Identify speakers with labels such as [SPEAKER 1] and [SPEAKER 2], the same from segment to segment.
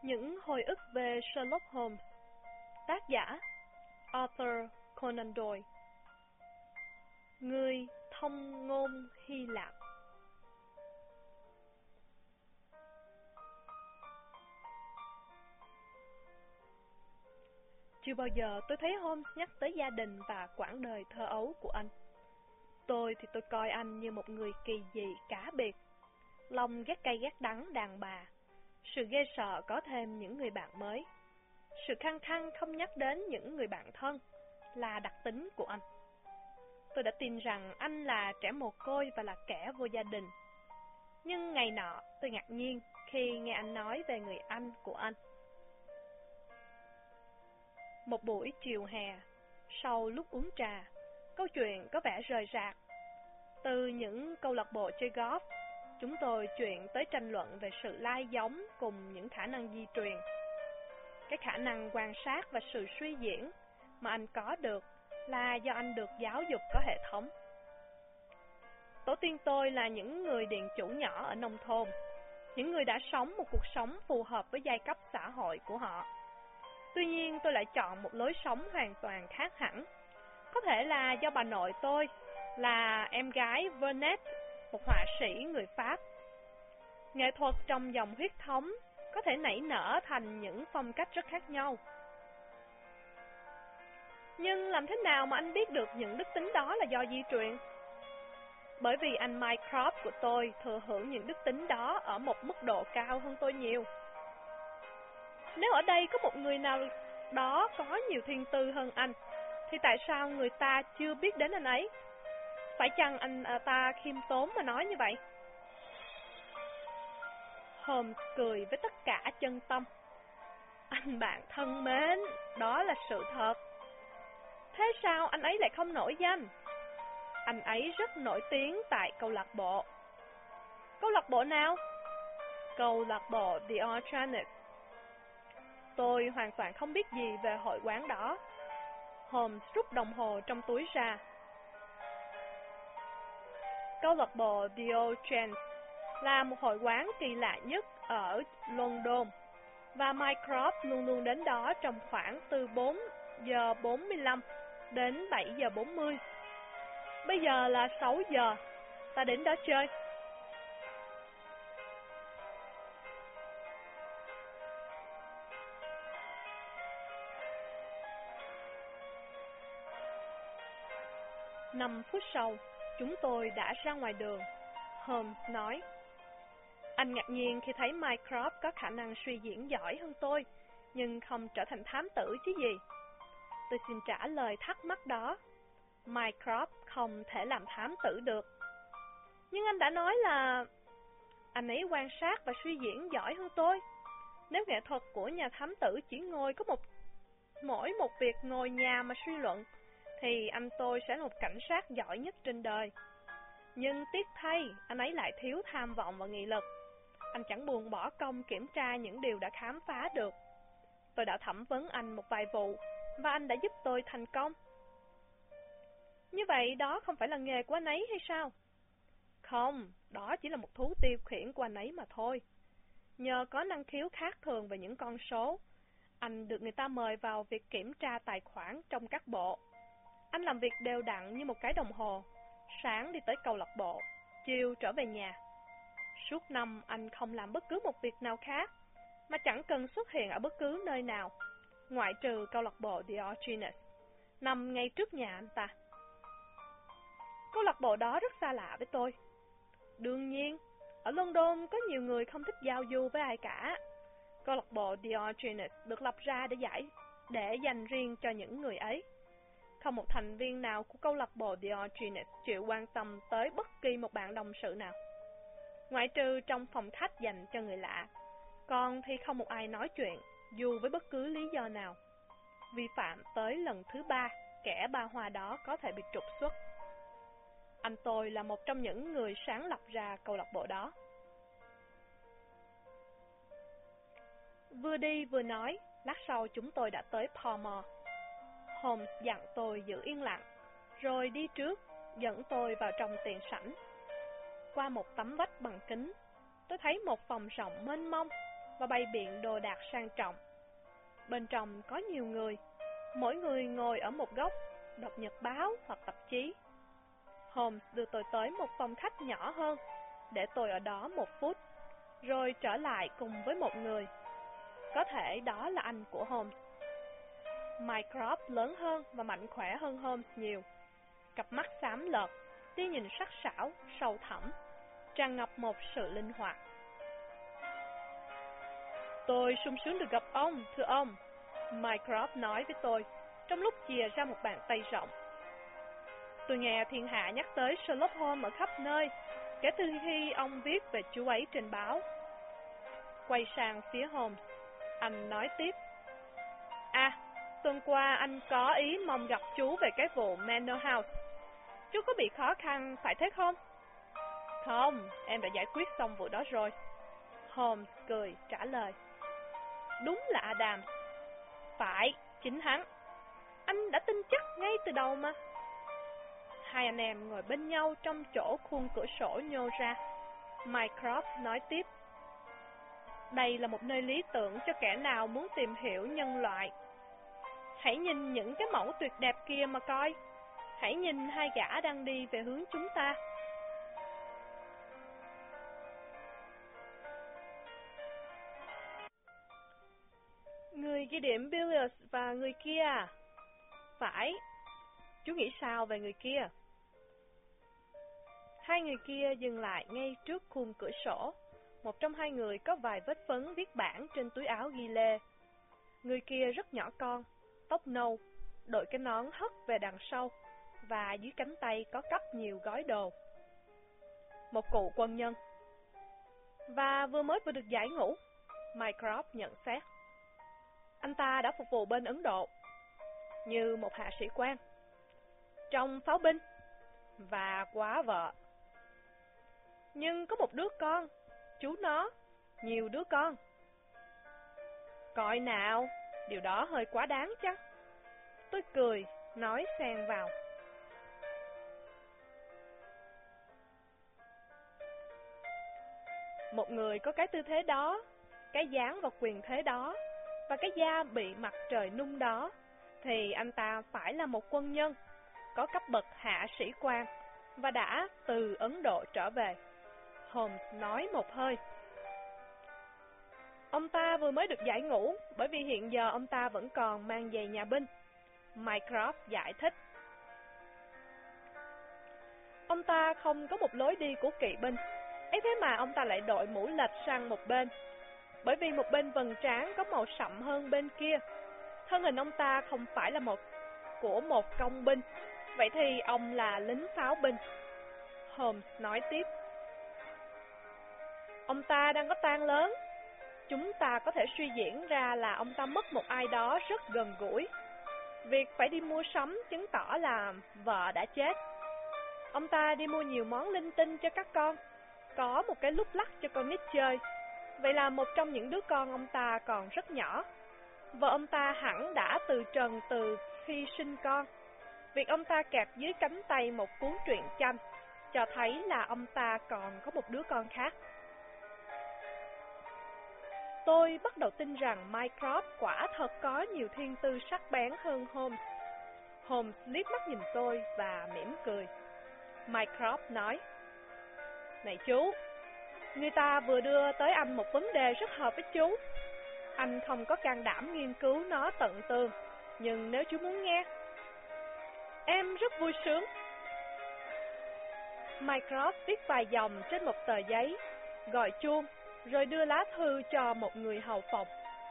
[SPEAKER 1] Những hồi ức về Sherlock Holmes. Tác giả Arthur Conan Doyle. Người thông ngôn Hy Lạp. Chưa bao giờ tôi thấy Holmes nhắc tới gia đình và quãng đời thơ ấu của anh. Tôi coi anh như một người kỳ dị cá biệt, lòng ghét cay ghét đắng đàn bà, sự ghê sợ có thêm những người bạn mới, sự khăng khăng không nhắc đến những người bạn thân là đặc tính của anh. Tôi đã tin rằng anh là trẻ mồ côi và là kẻ vô gia đình. Nhưng ngày nọ tôi ngạc nhiên khi nghe anh nói về người anh của anh. Một buổi chiều hè, sau lúc uống trà, câu chuyện có vẻ rời rạc. Từ những câu lạc bộ chơi golf, chúng tôi chuyển tới tranh luận về sự lai giống cùng những khả năng di truyền. Cái khả năng quan sát và sự suy diễn mà anh có được là do anh được giáo dục có hệ thống. Tổ tiên tôi là những người điền chủ nhỏ ở nông thôn, những người đã sống một cuộc sống phù hợp với giai cấp xã hội của họ. Tuy nhiên tôi lại chọn một lối sống hoàn toàn khác hẳn. Có thể là do bà nội tôi là em gái Vernet, một họa sĩ người Pháp. Nghệ thuật trong dòng huyết thống có thể nảy nở thành những phong cách rất khác nhau. Nhưng làm thế nào mà anh biết được những đức tính đó là do di truyền? Bởi vì anh Mycroft của tôi thừa hưởng những đức tính đó ở một mức độ cao hơn tôi nhiều. Nếu ở đây có một người nào đó có nhiều thiên tư hơn anh, thì tại sao người ta chưa biết đến anh ấy? Phải chăng anh ta khiêm tốn mà nói như vậy? Holmes cười với tất cả chân tâm. Anh bạn thân mến, đó là sự thật. Thế sao anh ấy lại không nổi danh? Anh ấy rất nổi tiếng tại câu lạc bộ. Câu lạc bộ nào? Câu lạc bộ The Alternate. Tôi hoàn toàn không biết gì về hội quán đó. Holmes rút đồng hồ trong túi ra. Câu lạc bộ The Old Gents là một hội quán kỳ lạ nhất ở London, và Mycroft luôn luôn đến đó trong khoảng từ 4 giờ 45 đến 7 giờ 40. Bây giờ là 6 giờ, ta đến đó chơi. Năm phút sau, chúng tôi đã ra ngoài đường. Holmes nói, anh ngạc nhiên khi thấy Mycroft có khả năng suy diễn giỏi hơn tôi, nhưng không trở thành thám tử chứ gì. Tôi xin trả lời thắc mắc đó. Mycroft không thể làm thám tử được. Nhưng anh đã nói là anh ấy quan sát và suy diễn giỏi hơn tôi. Nếu nghệ thuật của nhà thám tử chỉ ngồi có mỗi một việc ngồi nhà mà suy luận, thì anh tôi sẽ là một cảnh sát giỏi nhất trên đời. Nhưng tiếc thay, anh ấy lại thiếu tham vọng và nghị lực. Anh chẳng buồn bỏ công kiểm tra những điều đã khám phá được. Tôi đã thẩm vấn anh một vài vụ, và anh đã giúp tôi thành công. Như vậy đó không phải là nghề của anh ấy hay sao? Không, đó chỉ là một thú tiêu khiển của anh ấy mà thôi. Nhờ có năng khiếu khác thường về những con số, anh được người ta mời vào việc kiểm tra tài khoản trong các bộ. Anh làm việc đều đặn như một cái đồng hồ, sáng đi tới câu lạc bộ, chiều trở về nhà. Suốt năm anh không làm bất cứ một việc nào khác, mà chẳng cần xuất hiện ở bất cứ nơi nào, ngoại trừ câu lạc bộ The Origines, nằm ngay trước nhà anh ta. Câu lạc bộ đó rất xa lạ với tôi. Đương nhiên, ở London có nhiều người không thích giao du với ai cả. Câu lạc bộ The Origines được lập ra để dành riêng cho những người ấy. Không một thành viên nào của câu lạc bộ The Origines chịu quan tâm tới bất kỳ một bạn đồng sự nào, ngoại trừ trong phòng khách dành cho người lạ. Còn thì không một ai nói chuyện, dù với bất cứ lý do nào. Vi phạm tới lần thứ 3, kẻ ba hoa đó có thể bị trục xuất. Anh tôi là một trong những người sáng lập ra câu lạc bộ đó. Vừa đi vừa nói, lát sau chúng tôi đã tới Palmer. Holmes dặn tôi giữ yên lặng, rồi đi trước, dẫn tôi vào trong tiền sảnh. Qua một tấm vách bằng kính, tôi thấy một phòng rộng mênh mông. và bày biện đồ đạc sang trọng. Bên trong có nhiều người, mỗi người ngồi ở một góc, đọc nhật báo hoặc tạp chí. Holmes đưa tôi tới một phòng khách nhỏ hơn, để tôi ở đó 1 phút, rồi trở lại cùng với một người. Có thể đó là anh của Holmes. Mycroft lớn hơn và mạnh khỏe hơn Holmes nhiều. Cặp mắt xám lợt, tia nhìn sắc sảo, sâu thẳm, tràn ngập một sự linh hoạt. Tôi sung sướng được gặp ông, thưa ông, Mycroft nói với tôi, trong lúc chìa ra một bàn tay rộng. Tôi nghe thiên hạ nhắc tới Sherlock Holmes ở khắp nơi, kể từ khi ông viết về chú ấy trên báo. Quay sang phía Holmes, anh nói tiếp. À, tuần qua anh có ý mong gặp chú về cái vụ Manor House. Chú có bị khó khăn, phải thế không? Không, em đã giải quyết xong vụ đó rồi. Holmes cười trả lời. Đúng là Adam. Phải, chính hắn. Anh đã tin chắc ngay từ đầu mà. Hai anh em ngồi bên nhau trong chỗ khuôn cửa sổ nhô ra. Mycroft nói tiếp. Đây là một nơi lý tưởng cho kẻ nào muốn tìm hiểu nhân loại. Hãy nhìn những cái mẫu tuyệt đẹp kia mà coi. Hãy nhìn hai gã đang đi về hướng chúng ta. Người ghi điểm Billiards và người kia à? Phải. Chú nghĩ sao về người kia? Hai người kia dừng lại ngay trước khung cửa sổ. Một trong hai người có vài vết phấn viết bảng trên túi áo ghi lê. Người kia rất nhỏ con, tóc nâu, đội cái nón hất về đằng sau, và dưới cánh tay có cắp nhiều gói đồ. Một cụ quân nhân. Và vừa được giải ngũ, Mycroft nhận xét. Anh ta đã phục vụ bên Ấn Độ, như một hạ sĩ quan, trong pháo binh, và quá vợ. Nhưng có một đứa con, chú nó, nhiều đứa con. Coi nào, điều đó hơi quá đáng chăng? Tôi cười, nói xen vào. Một người có cái tư thế đó, cái dáng và quyền thế đó, và cái da bị mặt trời nung đó, thì anh ta phải là một quân nhân, có cấp bậc hạ sĩ quan, và đã từ Ấn Độ trở về. Holmes nói một hơi. Ông ta vừa mới được giải ngũ, bởi vì hiện giờ ông ta vẫn còn mang giày nhà binh. Mycroft giải thích. Ông ta không có một lối đi của kỵ binh, ấy thế mà ông ta lại đội mũ lệch sang một bên, bởi vì một bên vầng trán có màu sậm hơn bên kia. Thân hình ông ta không phải là của một công binh, vậy thì ông là lính pháo binh. Holmes nói tiếp. Ông ta đang có tang lớn. Chúng ta có thể suy diễn ra là ông ta mất một ai đó rất gần gũi. Việc phải đi mua sắm chứng tỏ là vợ đã chết. Ông ta đi mua nhiều món linh tinh cho các con, có một cái lúc lắc cho con nít chơi. Vậy là một trong những đứa con ông ta còn rất nhỏ. Vợ ông ta hẳn đã từ trần từ khi sinh con. Việc ông ta kẹp dưới cánh tay một cuốn truyện tranh cho thấy là ông ta còn có một đứa con khác. Tôi bắt đầu tin rằng Mycroft quả thật có nhiều thiên tư sắc bén hơn Holmes. Holmes liếc mắt nhìn tôi và mỉm cười. Mycroft nói. Này chú, người ta vừa đưa tới anh một vấn đề rất hợp với chú. Anh không có can đảm nghiên cứu nó tận tường, nhưng nếu chú muốn nghe, em rất vui sướng. Mycroft viết vài dòng trên một tờ giấy, gọi chuông, rồi đưa lá thư cho một người hầu phòng.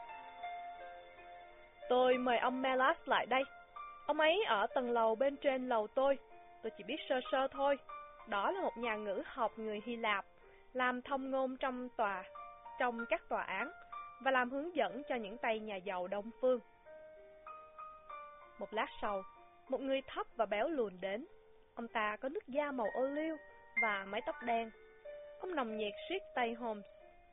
[SPEAKER 1] Tôi mời ông Melas lại đây. Ông ấy ở tầng lầu bên trên lầu tôi chỉ biết sơ sơ thôi. Đó là một nhà ngữ học người Hy Lạp, làm thông ngôn trong các tòa án, và làm hướng dẫn cho những tay nhà giàu Đông Phương. Một lát sau, một người thấp và béo lùn đến. Ông ta có nước da màu ô liu và mái tóc đen. Ông nồng nhiệt siết tay Holmes.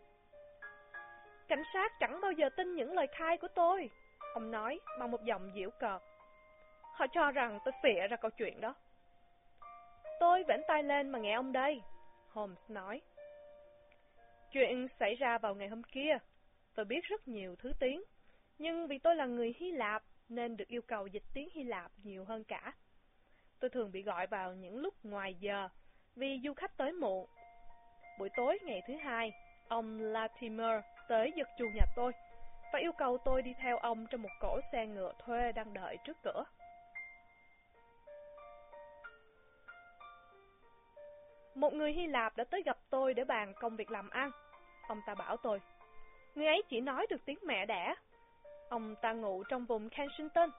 [SPEAKER 1] Cảnh sát chẳng bao giờ tin những lời khai của tôi, ông nói bằng một giọng giễu cợt. Họ cho rằng tôi phịa ra câu chuyện đó. Tôi vểnh tai lên mà nghe ông đây, Holmes nói. Chuyện xảy ra vào ngày hôm kia. Tôi biết rất nhiều thứ tiếng, nhưng vì tôi là người Hy Lạp nên được yêu cầu dịch tiếng Hy Lạp nhiều hơn cả. Tôi thường bị gọi vào những lúc ngoài giờ vì du khách tới muộn. Buổi tối ngày thứ hai, ông Latimer tới giật chuông nhà tôi và yêu cầu tôi đi theo ông trong một cỗ xe ngựa thuê đang đợi trước cửa. Một người Hy Lạp đã tới gặp tôi để bàn công việc làm ăn. Ông ta bảo tôi, người ấy chỉ nói được tiếng mẹ đẻ. Ông ta ngụ trong vùng Kensington.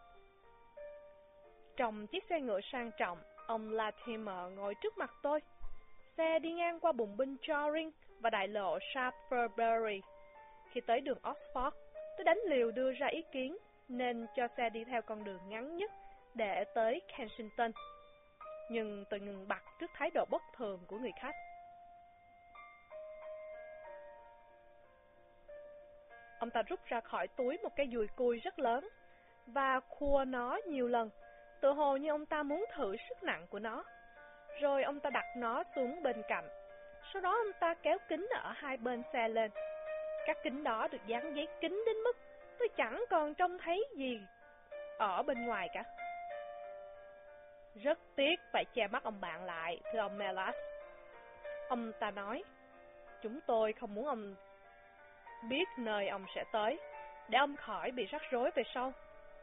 [SPEAKER 1] Trong chiếc xe ngựa sang trọng, ông Latimer ngồi trước mặt tôi. Xe đi ngang qua bùng binh Charing và đại lộ Shaftesbury. Khi tới đường Oxford, tôi đánh liều đưa ra ý kiến nên cho xe đi theo con đường ngắn nhất để tới Kensington. Nhưng tôi ngừng bặt trước thái độ bất thường của người khách. Ông ta rút ra khỏi túi một cái dùi cui rất lớn và khua nó nhiều lần, tự hồ như ông ta muốn thử sức nặng của nó. Rồi ông ta đặt nó xuống bên cạnh. Sau đó ông ta kéo kính ở hai bên xe lên. Các kính đó được dán giấy kính đến mức tôi chẳng còn trông thấy gì ở bên ngoài cả. Rất tiếc phải che mắt ông bạn lại, thưa ông Melas. Ông ta nói, chúng tôi không muốn ông biết nơi ông sẽ tới, để ông khỏi bị rắc rối về sau.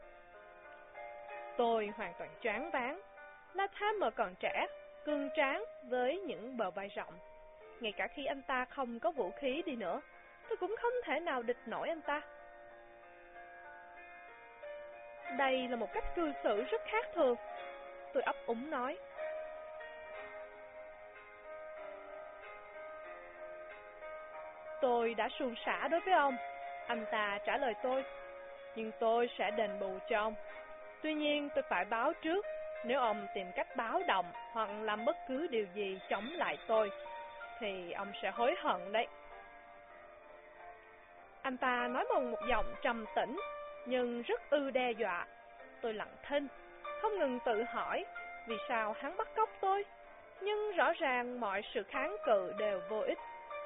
[SPEAKER 1] Tôi hoàn toàn choáng váng. Latimer còn trẻ, cường tráng với những bờ vai rộng. Ngay cả khi anh ta không có vũ khí đi nữa, tôi cũng không thể nào địch nổi anh ta. Đây là một cách cư xử rất khác thường, tôi ấp úng nói. Tôi đã suôn sẻ đối với ông, anh ta trả lời tôi, nhưng tôi sẽ đền bù cho ông. Tuy nhiên tôi phải báo trước, nếu ông tìm cách báo động hoặc làm bất cứ điều gì chống lại tôi, thì ông sẽ hối hận đấy. Anh ta nói bằng một giọng trầm tĩnh, nhưng rất đe dọa. Tôi lặng thinh, không ngừng tự hỏi vì sao hắn bắt cóc tôi, nhưng rõ ràng mọi sự kháng cự đều vô ích.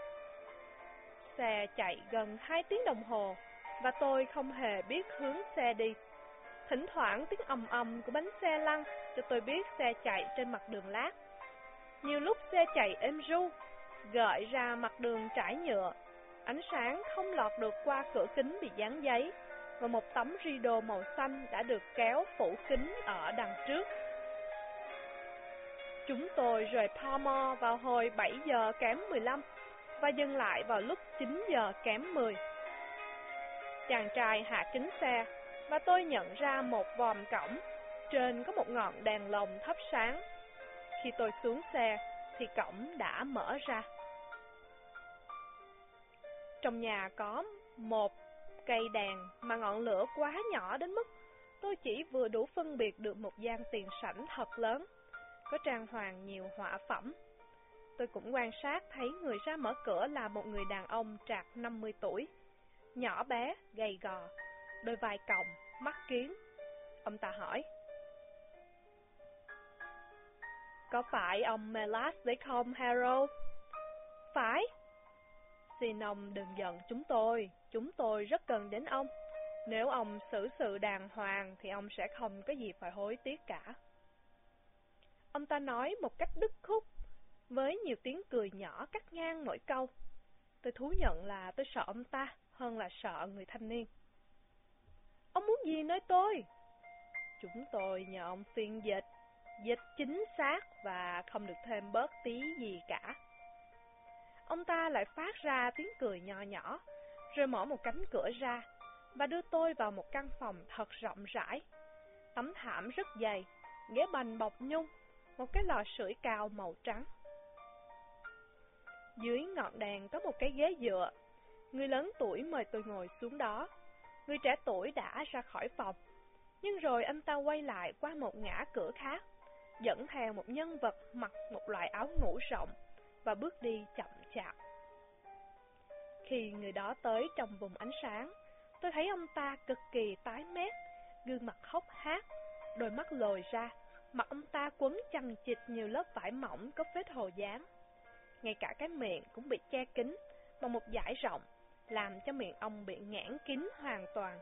[SPEAKER 1] Xe chạy gần 2 tiếng đồng hồ và tôi không hề biết hướng xe đi. Thỉnh thoảng tiếng ầm ầm của bánh xe lăn cho tôi biết xe chạy trên mặt đường lát. Nhiều lúc xe chạy êm ru, gợi ra mặt đường trải nhựa. Ánh sáng không lọt được qua cửa kính bị dán giấy, và một tấm rideau màu xanh đã được kéo phủ kính ở đằng trước. Chúng tôi rời Palmer vào hồi 7 giờ kém 15 và dừng lại vào lúc 9 giờ kém 10. Chàng trai hạ kính xe và tôi nhận ra một vòm cổng, trên có một ngọn đèn lồng thắp sáng. Khi tôi xuống xe thì cổng đã mở ra. Trong nhà có một cây đèn mà ngọn lửa quá nhỏ đến mức tôi chỉ vừa đủ phân biệt được một gian tiền sảnh thật lớn, có trang hoàng nhiều họa phẩm. Tôi cũng quan sát thấy người ra mở cửa là một người đàn ông trạc 50 tuổi, nhỏ bé, gầy gò, đôi vai còng, mắt kiến. Ông ta hỏi, có phải ông Melas đấy không, Harold? Phải. Xin ông đừng giận chúng tôi rất cần đến ông. Nếu ông xử sự đàng hoàng thì ông sẽ không có gì phải hối tiếc cả. Ông ta nói một cách đứt khúc, với nhiều tiếng cười nhỏ cắt ngang mỗi câu. Tôi thú nhận là tôi sợ ông ta hơn là sợ người thanh niên. Ông muốn gì nơi tôi? Chúng tôi nhờ ông phiên dịch chính xác và không được thêm bớt tí gì cả. Ông ta lại phát ra tiếng cười nho nhỏ, rồi mở một cánh cửa ra và đưa tôi vào một căn phòng thật rộng rãi. Tấm thảm rất dày, ghế bành bọc nhung, một cái lò sưởi cao màu trắng. Dưới ngọn đèn có một cái ghế dựa. Người lớn tuổi mời tôi ngồi xuống đó. Người trẻ tuổi đã ra khỏi phòng, nhưng rồi anh ta quay lại qua một ngã cửa khác, dẫn theo một nhân vật mặc một loại áo ngủ rộng và bước đi chậm chạp. Khi người đó tới trong vùng ánh sáng, tôi thấy ông ta cực kỳ tái mét, gương mặt hốc hác, đôi mắt lồi ra, mặt ông ta quấn chằng chịt nhiều lớp vải mỏng có vết hồ dán. Ngay cả cái miệng cũng bị che kín bằng một dải rộng, làm cho miệng ông bị nghẽn kín hoàn toàn.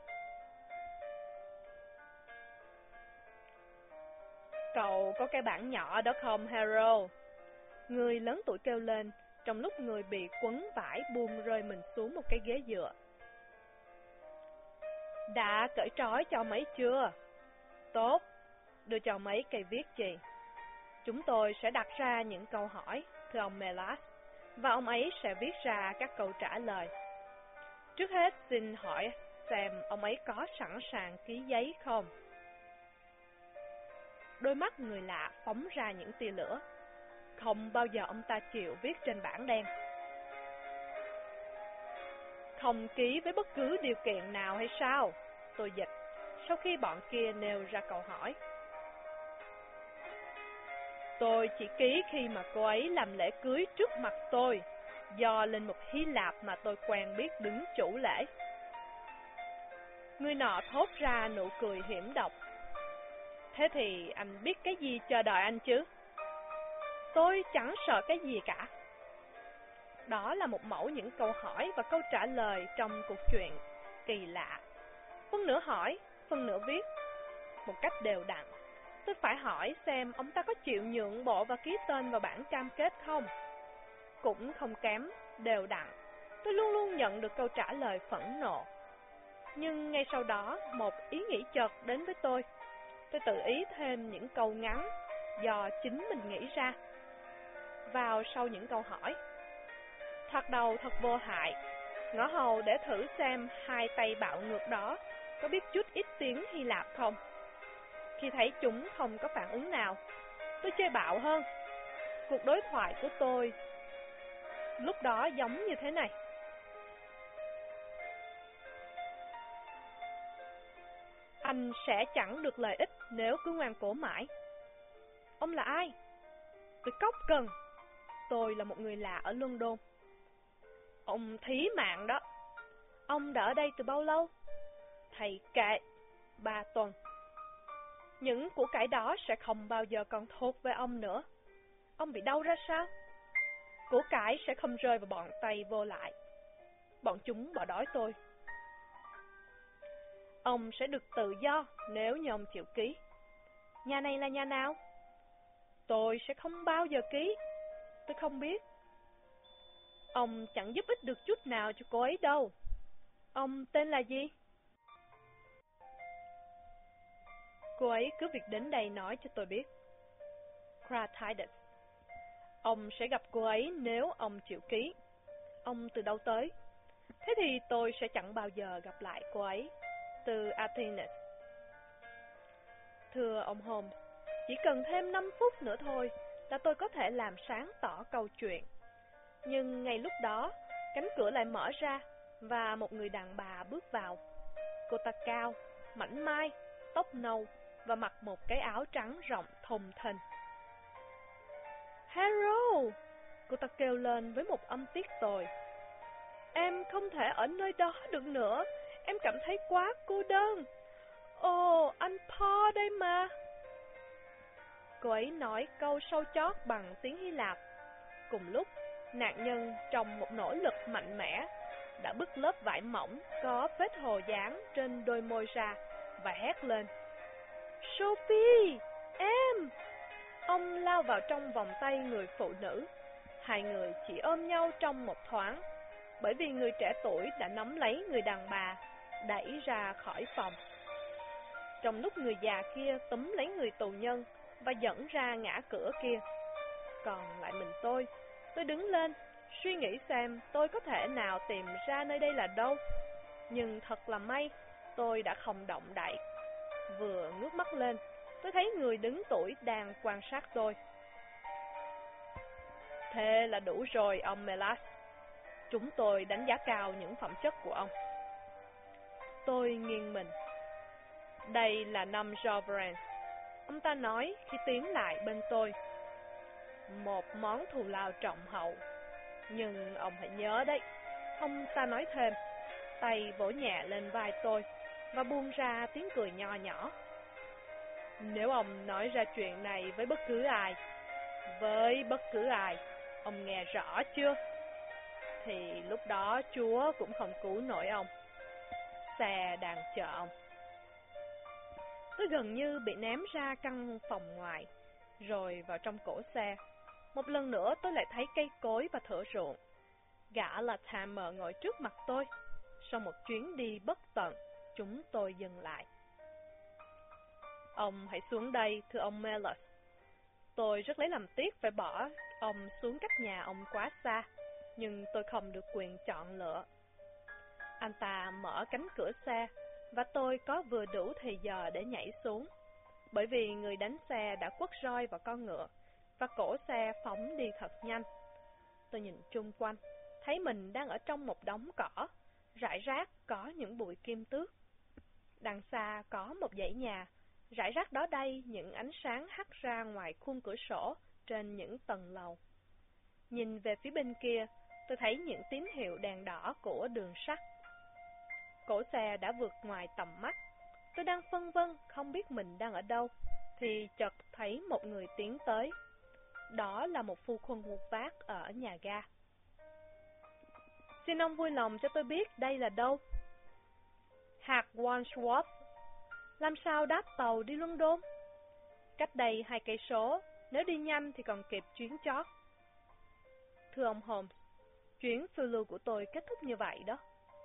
[SPEAKER 1] Cậu có cái bảng nhỏ đó không, Harold? Người lớn tuổi kêu lên, trong lúc người bị quấn vải buông rơi mình xuống một cái ghế dựa. Đã cởi trói cho mấy chưa? Tốt, đưa cho mấy cây viết chì. Chúng tôi sẽ đặt ra những câu hỏi, thưa ông Melas, và ông ấy sẽ viết ra các câu trả lời. Trước hết xin hỏi xem ông ấy có sẵn sàng ký giấy không? Đôi mắt người lạ phóng ra những tia lửa. Không bao giờ ông ta chịu viết trên bảng đen. Không ký với bất cứ điều kiện nào hay sao? Tôi dịch, sau khi bọn kia nêu ra câu hỏi. Tôi chỉ ký khi mà cô ấy làm lễ cưới trước mặt tôi, do linh mục Hy Lạp mà tôi quen biết đứng chủ lễ. Người nọ thốt ra nụ cười hiểm độc. Thế thì anh biết cái gì chờ đợi anh chứ? Tôi chẳng sợ cái gì cả. Đó là một mẫu những câu hỏi và câu trả lời trong cuộc chuyện kỳ lạ. Phân nửa hỏi, phân nửa viết, một cách đều đặn. Tôi phải hỏi xem ông ta có chịu nhượng bộ và ký tên vào bản cam kết không? Cũng không kém, đều đặn. Tôi luôn luôn nhận được câu trả lời phẫn nộ. Nhưng ngay sau đó, một ý nghĩ chợt đến với tôi. Tôi tự ý thêm những câu ngắn do chính mình nghĩ ra vào sau những câu hỏi. Thật đầu thật vô hại, ngõ hầu để thử xem hai tay bạo ngược đó có biết chút ít tiếng Hy Lạp không. Khi thấy chúng không có phản ứng nào, tôi chơi bạo hơn. Cuộc đối thoại của tôi lúc đó giống như thế này. Anh sẽ chẳng được lợi ích nếu cứ ngoan cố mãi. Ông là ai? Tôi cóc cần. Tôi là một người lạ ở London. Ông thí mạng đó. Ông đã ở đây từ bao lâu? Thầy kệ, 3 tuần. Những của cải đó sẽ không bao giờ còn thuộc về ông nữa. Ông bị đau ra sao? Của cải sẽ không rơi vào bọn tay vô lại. Bọn chúng bỏ đói tôi. Ông sẽ được tự do nếu như ông chịu ký. Nhà này là nhà nào? Tôi sẽ không bao giờ ký. Tôi không biết. Ông chẳng giúp ích được chút nào cho cô ấy đâu. Ông tên là gì? Cô ấy cứ việc đến đây nói cho tôi biết. Cratides. Ông sẽ gặp cô ấy nếu ông chịu ký. Ông từ đâu tới? Thế thì tôi sẽ chẳng bao giờ gặp lại cô ấy. Từ Athens. Thưa ông Holmes, chỉ cần thêm 5 phút nữa thôi là tôi có thể làm sáng tỏ câu chuyện. Nhưng ngay lúc đó, cánh cửa lại mở ra và một người đàn bà bước vào. Cô ta cao, mảnh mai, tóc nâu và mặc một cái áo trắng rộng thùng thình. Harold! Cô ta kêu lên với một âm tiết tồi. Em không thể ở nơi đó được nữa. Em cảm thấy quá cô đơn. Ồ, anh Paul đây mà. Cô ấy nói câu sâu chót bằng tiếng Hy Lạp. Cùng lúc, nạn nhân trong một nỗ lực mạnh mẽ đã bứt lớp vải mỏng có vết hồ dán trên đôi môi ra và hét lên. Sophie, em! Ông lao vào trong vòng tay người phụ nữ. Hai người chỉ ôm nhau trong một thoáng, bởi vì người trẻ tuổi đã nắm lấy người đàn bà, đẩy ra khỏi phòng. Trong lúc người già kia túm lấy người tù nhân và dẫn ra ngã cửa kia. Còn lại mình tôi đứng lên, suy nghĩ xem tôi có thể nào tìm ra nơi đây là đâu. Nhưng thật là may, tôi đã không động đậy. Vừa ngước mắt lên, tôi thấy người đứng tuổi đang quan sát tôi. Thế là đủ rồi, ông Melas. Chúng tôi đánh giá cao những phẩm chất của ông. Tôi nghiêng mình. Đây là năm Joverance, ông ta nói khi tiến lại bên tôi. Một món thù lao trọng hậu. Nhưng ông hãy nhớ đấy, ông ta nói thêm, tay vỗ nhẹ lên vai tôi và buông ra tiếng cười nho nhỏ. Nếu ông nói ra chuyện này với bất cứ ai, ông nghe rõ chưa? thì lúc đó Chúa cũng không cứu nổi ông. Xe đang chờ ông. Tôi gần như bị ném ra căn phòng ngoài, rồi vào trong cổ xe. Một lần nữa tôi lại thấy cây cối và thửa ruộng. Gã Latimer ngồi trước mặt tôi. Sau một chuyến đi bất tận, chúng tôi dừng lại. Ông hãy xuống đây, thưa ông Mellus. Tôi rất lấy làm tiếc phải bỏ ông xuống cách nhà ông quá xa, nhưng tôi không được quyền chọn lựa. Anh ta mở cánh cửa xe, và tôi có vừa đủ thời giờ để nhảy xuống, bởi vì người đánh xe đã quất roi vào con ngựa, và cổ xe phóng đi thật nhanh. Tôi nhìn chung quanh, thấy mình đang ở trong một đống cỏ, rải rác có những bụi kim tước. Đằng xa có một dãy nhà, rải rác đó đây những ánh sáng hắt ra ngoài khung cửa sổ trên những tầng lầu. Nhìn về phía bên kia, tôi thấy những tín hiệu đèn đỏ của đường sắt. Cổ xe đã vượt ngoài tầm mắt. Tôi đang phân vân không biết mình đang ở đâu, thì chợt thấy một người tiến tới. Đó là một phu quân hút vác ở nhà ga. Xin ông vui lòng cho tôi biết đây là đâu? Hạt Wandsworth. Làm sao đáp tàu đi London? Cách đây 2 cây số, nếu đi nhanh thì còn kịp chuyến chót. Thưa ông Holmes, chuyến phiêu lưu của tôi kết thúc như vậy đó.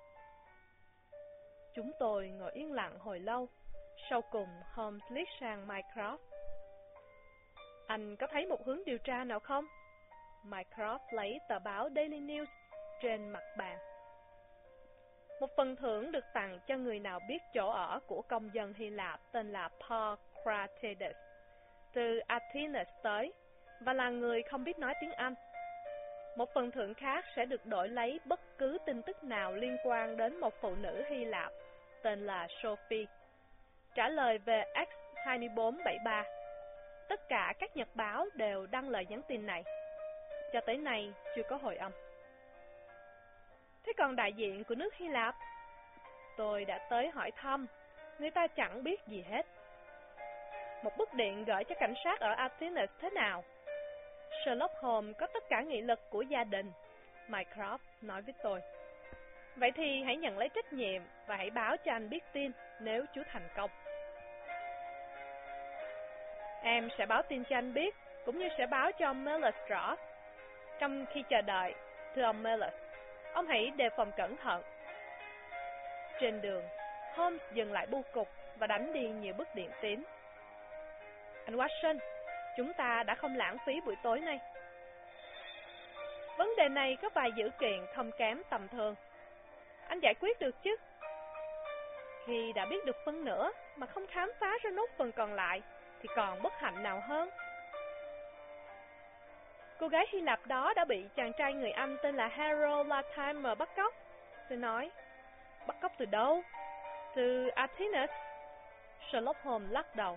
[SPEAKER 1] Chúng tôi ngồi yên lặng hồi lâu. Sau cùng Holmes liếc sang Mycroft. Anh có thấy một hướng điều tra nào không? Mycroft lấy tờ báo Daily News trên mặt bàn. Một phần thưởng được tặng cho người nào biết chỗ ở của công dân Hy Lạp tên là Paul Cratidis, từ Athens tới, và là người không biết nói tiếng Anh. Một phần thưởng khác sẽ được đổi lấy bất cứ tin tức nào liên quan đến một phụ nữ Hy Lạp tên là Sophie. Trả lời về X2473. Tất cả các nhật báo đều đăng lời nhắn tin này. Cho tới nay chưa có hồi âm. Thế còn đại diện của nước Hy Lạp? Tôi đã tới hỏi thăm, người ta chẳng biết gì hết. Một bức điện gửi cho cảnh sát ở Athens thế nào? Sherlock Holmes có tất cả nghị lực của gia đình, Mycroft nói với tôi. Vậy thì hãy nhận lấy trách nhiệm và hãy báo cho anh biết tin nếu chú thành công. Em sẽ báo tin cho anh biết, cũng như sẽ báo cho ông Mellus rõ. Trong khi chờ đợi, thưa ông Mellus, ông hãy đề phòng cẩn thận. Trên đường, Holmes dừng lại bưu cục và đánh đi nhiều bức điện tín. Anh Watson, chúng ta đã không lãng phí buổi tối nay. Vấn đề này có vài dữ kiện không kém tầm thường. Anh giải quyết được chứ? Khi đã biết được phân nửa mà không khám phá ra nốt phần còn lại, thì còn bất hạnh nào hơn. Cô gái Hy Lạp đó đã bị chàng trai người Anh tên là Harold Latimer bắt cóc. Tôi nói, bắt cóc từ đâu? Từ Athens. Sherlock Holmes lắc đầu.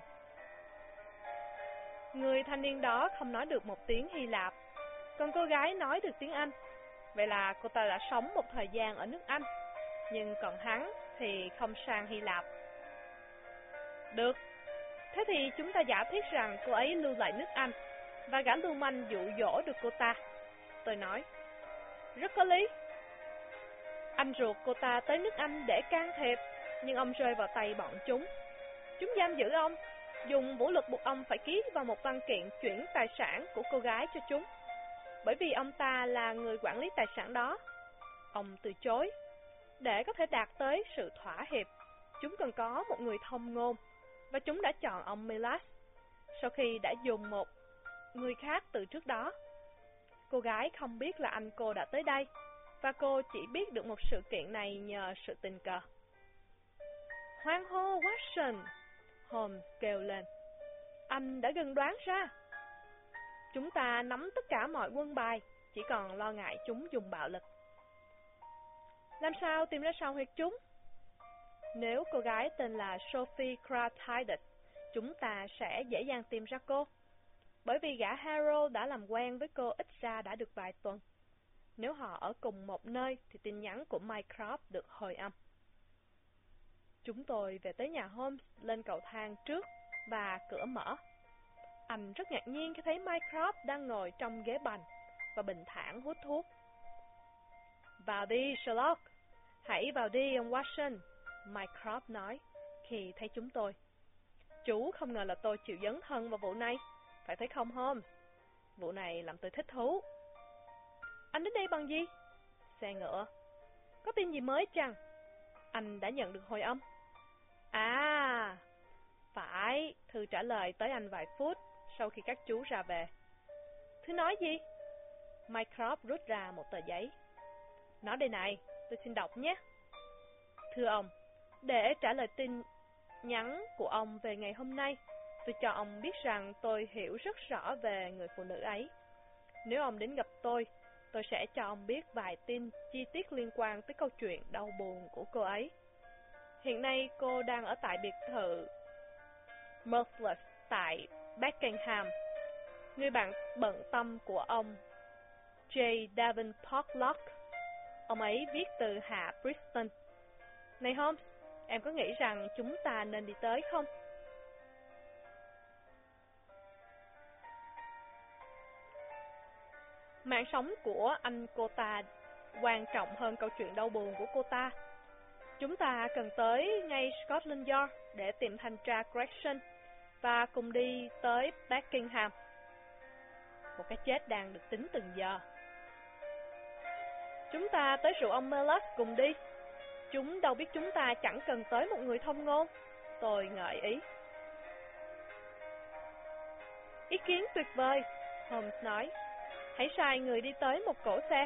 [SPEAKER 1] Người thanh niên đó không nói được một tiếng Hy Lạp, còn cô gái nói được tiếng Anh. Vậy là cô ta đã sống một thời gian ở nước Anh, nhưng còn hắn thì không sang Hy Lạp. Được, thế thì chúng ta giả thiết rằng cô ấy lưu lại nước Anh, và gã lưu manh dụ dỗ được cô ta. Tôi nói, rất có lý. Anh ruột cô ta tới nước Anh để can thiệp, nhưng ông rơi vào tay bọn chúng. Chúng giam giữ ông, dùng vũ lực buộc ông phải ký vào một văn kiện chuyển tài sản của cô gái cho chúng, bởi vì ông ta là người quản lý tài sản đó. Ông từ chối. Để có thể đạt tới sự thỏa hiệp, chúng cần có một người thông ngôn, và chúng đã chọn ông Milas, sau khi đã dùng một người khác từ trước đó. Cô gái không biết là anh cô đã tới đây, và cô chỉ biết được một sự kiện này nhờ sự tình cờ. Hoan hô Watson! Holmes kêu lên. Anh đã gần đoán ra. Chúng ta nắm tất cả mọi quân bài, chỉ còn lo ngại chúng dùng bạo lực. Làm sao tìm ra sao huyệt chúng? Nếu cô gái tên là Sophie Cratidis, chúng ta sẽ dễ dàng tìm ra cô, bởi vì gã Harold đã làm quen với cô ít ra đã được vài tuần. Nếu họ ở cùng một nơi thì tin nhắn của Mycroft được hồi âm. Chúng tôi về tới nhà Holmes, lên cầu thang trước và cửa mở. Anh rất ngạc nhiên khi thấy Mycroft đang ngồi trong ghế bành và bình thản hút thuốc. Vào đi, Sherlock. Hãy vào đi, ông Watson, Mycroft nói khi thấy chúng tôi. Chú không ngờ là tôi chịu dấn thân vào vụ này, phải thấy không Holmes? Vụ này làm tôi thích thú. Anh đến đây bằng gì? Xe ngựa. Có tin gì mới chăng? Anh đã nhận được hồi âm. À, phải, thư trả lời tới anh vài phút sau khi các chú ra về. Thư nói gì? Mycroft rút ra một tờ giấy. Nó đây này, tôi xin đọc nhé. Thưa ông, để trả lời tin nhắn của ông về ngày hôm nay, tôi cho ông biết rằng tôi hiểu rất rõ về người phụ nữ ấy. Nếu ông đến gặp tôi sẽ cho ông biết vài tin chi tiết liên quan tới câu chuyện đau buồn của cô ấy. Hiện nay cô đang ở tại biệt thự Mirthless tại Beckenham. Người bạn bận tâm của ông J. Davenport Locke. Ông ấy viết từ hạ Bristol. Này Holmes, em có nghĩ rằng chúng ta nên đi tới không? Mạng sống của anh cô ta quan trọng hơn câu chuyện đau buồn của cô ta. Chúng ta cần tới ngay Scotland Yard để tìm thanh tra Gregson và cùng đi tới Beckenham. Một cái chết đang được tính từng giờ. Chúng ta tới rủ ông Melas cùng đi. Chúng đâu biết chúng ta chẳng cần tới một người thông ngôn. Tôi ngợi ý. Ý kiến tuyệt vời, Holmes nói. Hãy sai người đi tới một cỗ xe.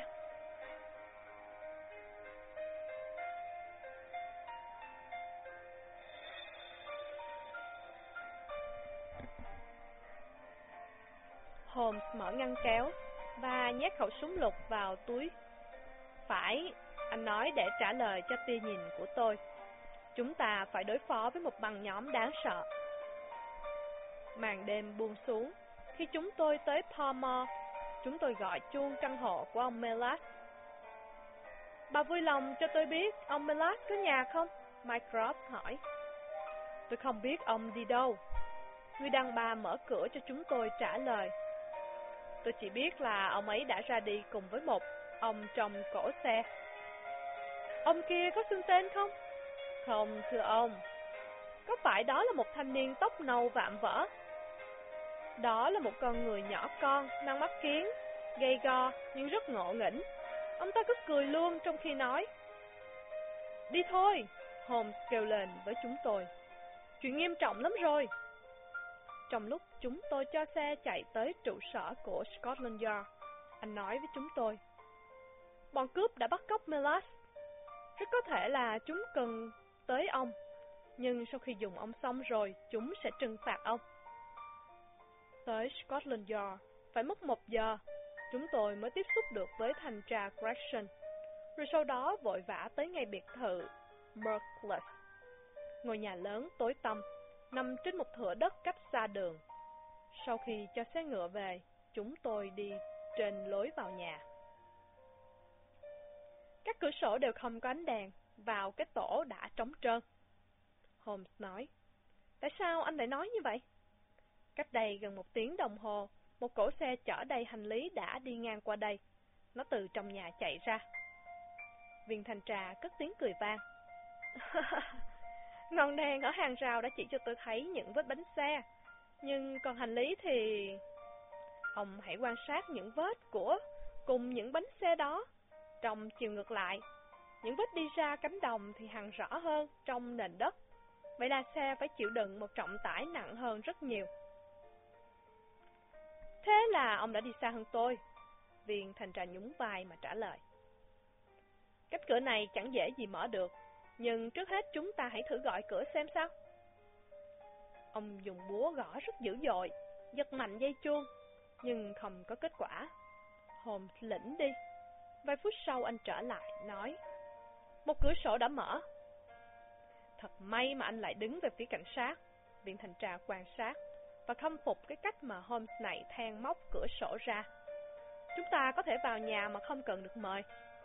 [SPEAKER 1] Holmes mở ngăn kéo và nhét khẩu súng lục vào túi. Phải, anh nói để trả lời cho tia nhìn của tôi. Chúng ta phải đối phó với một băng nhóm đáng sợ. Màn đêm buông xuống. Khi chúng tôi tới Palmer, chúng tôi gọi chuông căn hộ của ông Melas. Bà vui lòng cho tôi biết ông Melas có nhà không? Mycroft hỏi. Tôi không biết ông đi đâu. Người đàn bà mở cửa cho chúng tôi trả lời. Tôi chỉ biết là ông ấy đã ra đi cùng với một ông trong cỗ xe. Ông kia có xưng tên không? Không, thưa ông. Có phải đó là một thanh niên tóc nâu vạm vỡ? Đó là một con người nhỏ con, mang mắt kiếng, gầy go nhưng rất ngộ nghĩnh. Ông ta cứ cười luôn trong khi nói. Đi thôi, Holmes kêu lên với chúng tôi. Chuyện nghiêm trọng lắm rồi. Trong lúc chúng tôi cho xe chạy tới trụ sở của Scotland Yard, anh nói với chúng tôi. Bọn cướp đã bắt cóc Melas. Rất có thể là chúng cần tới ông, nhưng sau khi dùng ông xong rồi, chúng sẽ trừng phạt ông. Tới Scotland Yard, phải mất 1 giờ, chúng tôi mới tiếp xúc được với thanh tra Gregson, rồi sau đó vội vã tới ngay biệt thự Mirthless. Ngôi nhà lớn tối tăm, nằm trên một thửa đất cách xa đường. Sau khi cho xe ngựa về, chúng tôi đi trên lối vào nhà. Các cửa sổ đều không có ánh đèn, vào cái tổ đã trống trơn. Holmes nói. Tại sao anh lại nói như vậy? Cách đây gần 1 tiếng đồng hồ, một cỗ xe chở đầy hành lý đã đi ngang qua đây. Nó từ trong nhà chạy ra. Viên thanh tra cất tiếng cười vang. Ngọn đèn ở hàng rào đã chỉ cho tôi thấy những vết bánh xe. Nhưng còn hành lý thì... Ông hãy quan sát những vết của cùng những bánh xe đó. Trong chiều ngược lại, những vết đi ra cánh đồng thì hằn rõ hơn trong nền đất. Vậy là xe phải chịu đựng một trọng tải nặng hơn rất nhiều. Thế là ông đã đi xa hơn tôi. Viên thanh tra nhún vai mà trả lời. Cách cửa này chẳng dễ gì mở được, nhưng trước hết chúng ta hãy thử gọi cửa xem sao. Ông dùng búa gõ rất dữ dội, giật mạnh dây chuông, nhưng không có kết quả. Holmes lĩnh đi. Vài phút sau anh trở lại, nói. Một cửa sổ đã mở. Thật may mà anh lại đứng về phía cảnh sát. Viên thanh tra quan sát và khâm phục cái cách mà Holmes này then móc cửa sổ ra. Chúng ta có thể vào nhà mà không cần được mời.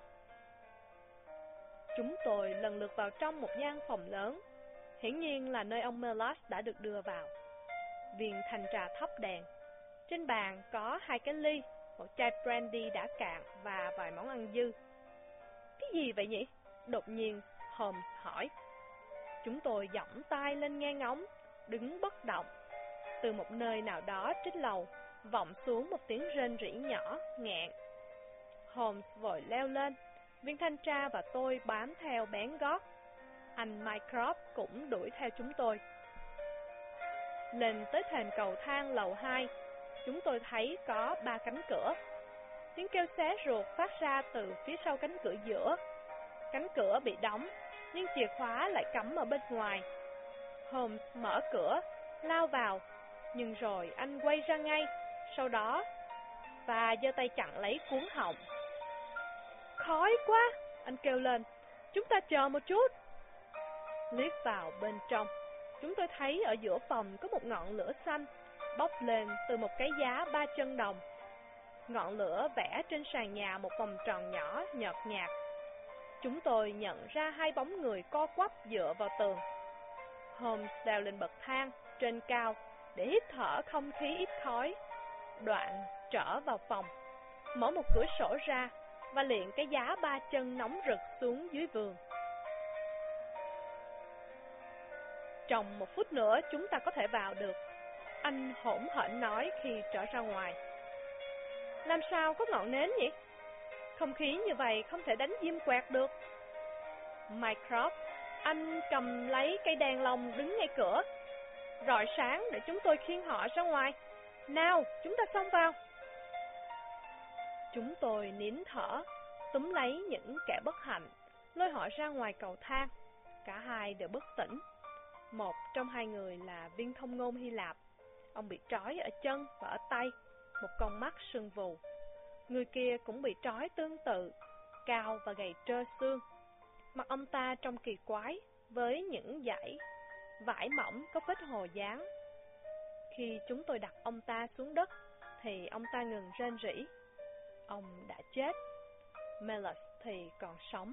[SPEAKER 1] Chúng tôi lần lượt vào trong một gian phòng lớn, hiển nhiên là nơi ông Melas đã được đưa vào. Viên thanh tra thắp đèn. Trên bàn có 2 cái ly, một chai brandy đã cạn và vài món ăn dư. gì vậy nhỉ? Đột nhiên, Holmes hỏi. Chúng tôi giỏng tay lên nghe ngóng, đứng bất động. Từ một nơi nào đó trên lầu, vọng xuống một tiếng rên rỉ nhỏ, nghẹn. Holmes vội leo lên, viên thanh tra và tôi bám theo bén gót. Anh Mycroft cũng đuổi theo chúng tôi. Lên tới thềm cầu thang lầu 2, chúng tôi thấy có 3 cánh cửa. Tiếng kêu xé ruột phát ra từ phía sau cánh cửa giữa. Cánh cửa bị đóng, nhưng chìa khóa lại cắm ở bên ngoài. Holmes mở cửa, lao vào, nhưng rồi anh quay ra ngay, sau đó, và giơ tay chặn lấy cuống họng. Khói quá, anh kêu lên, chúng ta chờ một chút. Liếc vào bên trong, chúng tôi thấy ở giữa phòng có một ngọn lửa xanh, bốc lên từ một cái giá 3 chân đồng. Ngọn lửa vẽ trên sàn nhà một vòng tròn nhỏ nhợt nhạt. Chúng tôi nhận ra 2 bóng người co quắp dựa vào tường. Holmes leo lên bậc thang trên cao để hít thở không khí ít khói. Đoạn trở vào phòng, mở một cửa sổ ra và liệng cái giá 3 chân nóng rực xuống dưới vườn. Trong 1 phút nữa chúng ta có thể vào được, anh hỗn hển nói khi trở ra ngoài. Làm sao có ngọn nến nhỉ? Không khí như vậy không thể đánh diêm quẹt được. Mycroft, anh cầm lấy cây đèn lồng đứng ngay cửa. Rọi sáng để chúng tôi khiêng họ ra ngoài. Nào, chúng ta xông vào. Chúng tôi nín thở, túm lấy những kẻ bất hạnh, lôi họ ra ngoài cầu thang. Cả hai đều bất tỉnh. Một trong 2 người là viên thông ngôn Hy Lạp. Ông bị trói ở chân và ở tay, một con mắt sưng vù. Người kia cũng bị trói tương tự, cao và gầy trơ xương. Mặt ông ta trông kỳ quái, với những dải vải mỏng có vết hồ dán. Khi chúng tôi đặt ông ta xuống đất, thì ông ta ngừng rên rỉ. Ông đã chết. Mellus thì còn sống.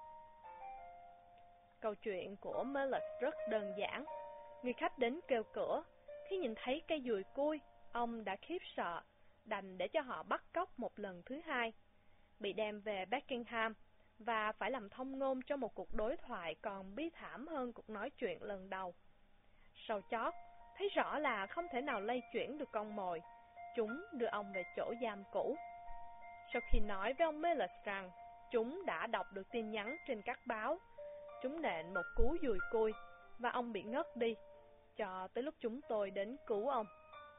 [SPEAKER 1] Câu chuyện của Mellus rất đơn giản. Người khách đến kêu cửa. Khi nhìn thấy cây dùi cui, ông đã khiếp sợ, đành để cho họ bắt cóc một lần thứ hai. Bị đem về Buckingham và phải làm thông ngôn cho một cuộc đối thoại còn bi thảm hơn cuộc nói chuyện lần đầu. Sau chót, thấy rõ là không thể nào lay chuyển được con mồi, chúng đưa ông về chỗ giam cũ. Sau khi nói với ông Mellus rằng chúng đã đọc được tin nhắn trên các báo, chúng nện một cú dùi cui và ông bị ngất đi, cho tới lúc chúng tôi đến cứu ông.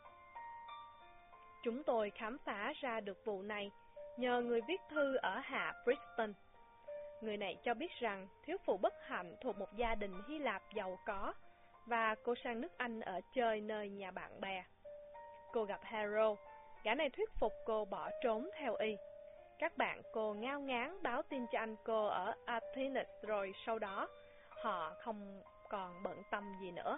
[SPEAKER 1] Chúng tôi khám phá ra được vụ này nhờ người viết thư ở hạ Bristol. Người này cho biết rằng thiếu phụ bất hạnh thuộc một gia đình Hy Lạp giàu có và cô sang nước Anh ở chơi nơi nhà bạn bè. Cô gặp Harold, gã này thuyết phục cô bỏ trốn theo y. Các bạn cô ngao ngán báo tin cho anh cô ở Athens, rồi sau đó họ không còn bận tâm gì nữa.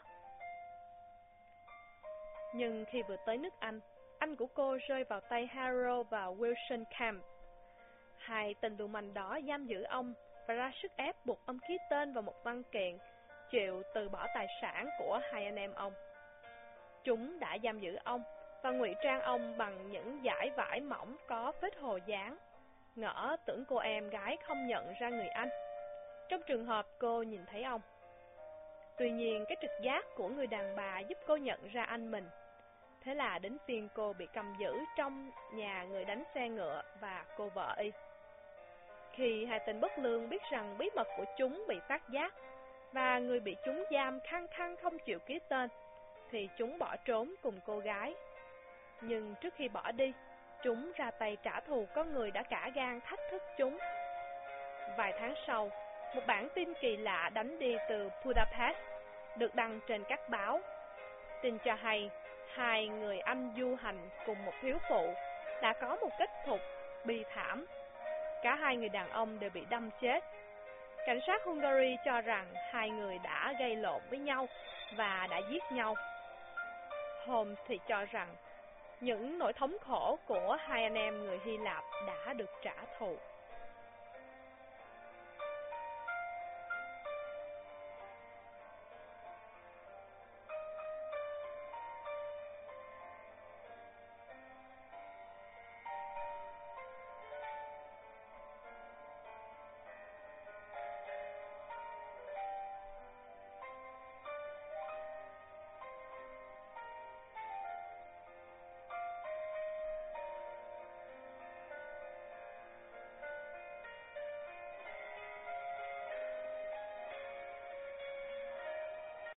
[SPEAKER 1] Nhưng khi vừa tới nước anh của cô rơi vào tay Harold và Wilson Camp. 2 tên lưu manh đó giam giữ ông và ra sức ép buộc ông ký tên vào một văn kiện chịu từ bỏ tài sản của 2 anh em ông. Chúng đã giam giữ ông và ngụy trang ông bằng những dải vải mỏng có vết hồ dán, ngỡ tưởng cô em gái không nhận ra người anh, trong trường hợp cô nhìn thấy ông. Tuy nhiên, cái trực giác của người đàn bà giúp cô nhận ra anh mình. Thế là đến phiên cô bị cầm giữ trong nhà người đánh xe ngựa và cô vợ y. Khi 2 tên bất lương biết rằng bí mật của chúng bị phát giác và người bị chúng giam khăng khăng không chịu ký tên, thì chúng bỏ trốn cùng cô gái. Nhưng trước khi bỏ đi, chúng ra tay trả thù con người đã cả gan thách thức chúng. Vài tháng sau, một bản tin kỳ lạ đánh đi từ Budapest được đăng trên các báo. Tin cho hay 2 người Anh du hành cùng một thiếu phụ đã có một kết cục bi thảm. Cả 2 người đàn ông đều bị đâm chết. Cảnh sát Hungary cho rằng 2 người đã gây lộn với nhau và đã giết nhau. Holmes thì cho rằng những nỗi thống khổ của 2 anh em người Hy Lạp đã được trả thù.